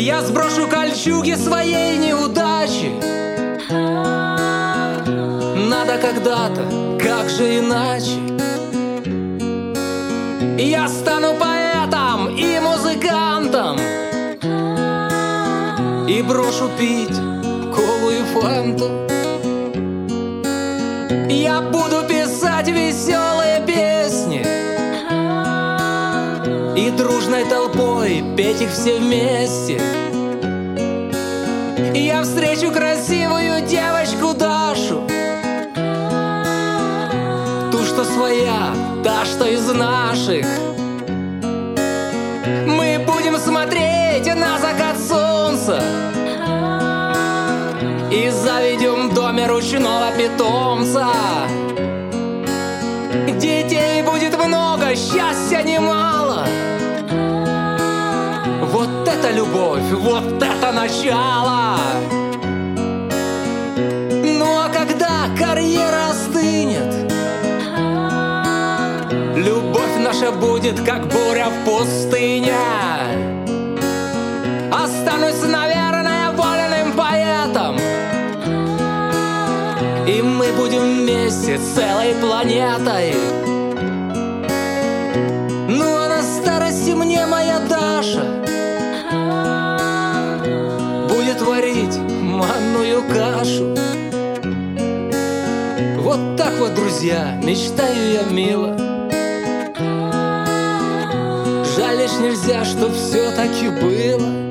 Я сброшу кольчуги своей неудачи. Надо когда-то, как же иначе? Я стану поэтом и музыкантом и брошу пить колу и фанту. Я буду писать веселые песни и дружной толпой петь их все вместе. Я встречу красивую девочку Дашу, ту, что своя, та, что из наших. Мы будем смотреть на закат солнца и заведем в доме ручного питомца. Детей будет много, счастья немало. Вот это любовь, вот это начало. Ну а когда карьера остынет, любовь наша будет, как буря в пустыне. Останусь, наверное, вольным поэтом, и мы будем вместе целой планетой. Ну а на старости мне моя Даша будет варить манную кашу. Вот так вот, друзья, мечтаю я мило. Жаль лишь нельзя, чтоб все таки было.